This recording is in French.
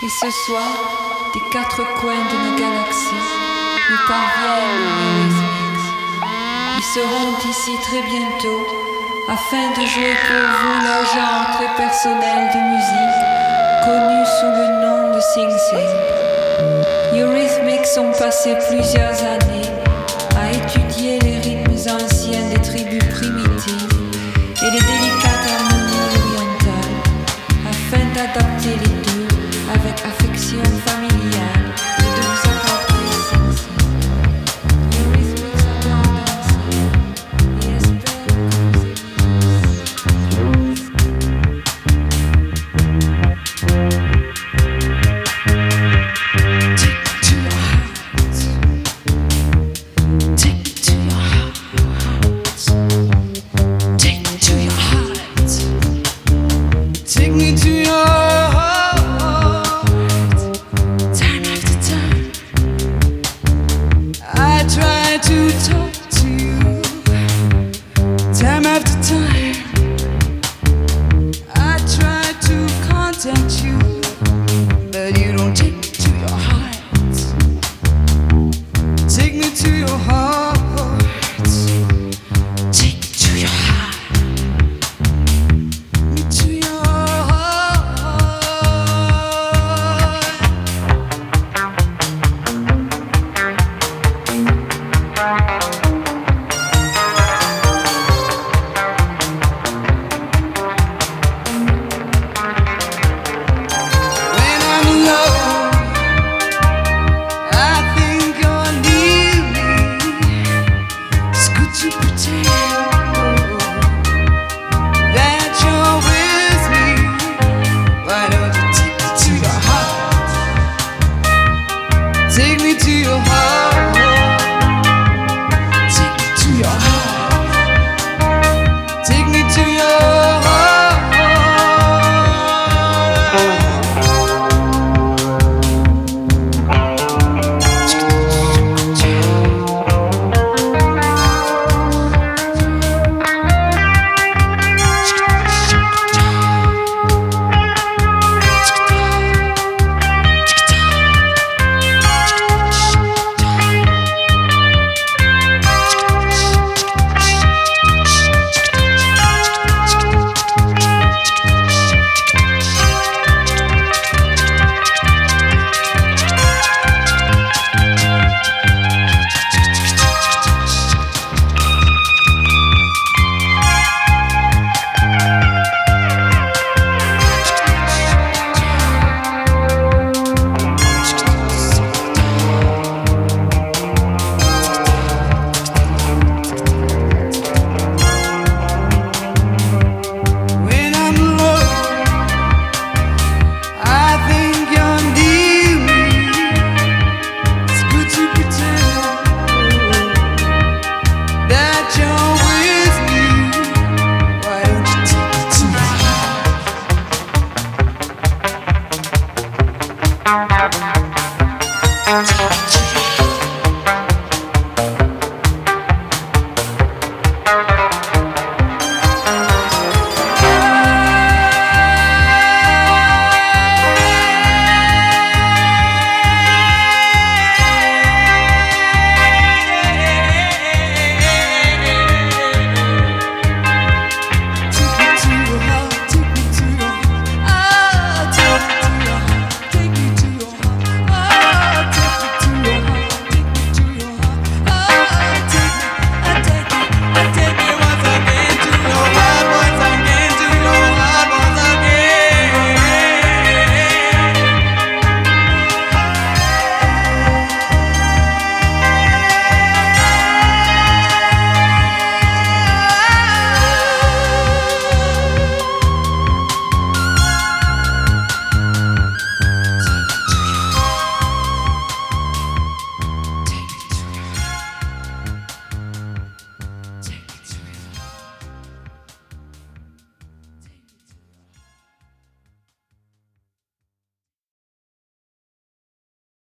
Et ce soir, des quatre coins de nos galaxies, nous parviennent les Eurythmics. Ils seront ici très bientôt, afin de jouer pour vous leur genre très personnel de musique, connu sous le nom de Sing Sing. Eurythmics ont passé plusieurs années à étudier les rythmes anciens des tribus primitives et les délicates harmonies orientales, afin d'adapter les deux avec affection familiale et de vous apporter Sing Sing. Eurythmics adore danser et espère que vous Take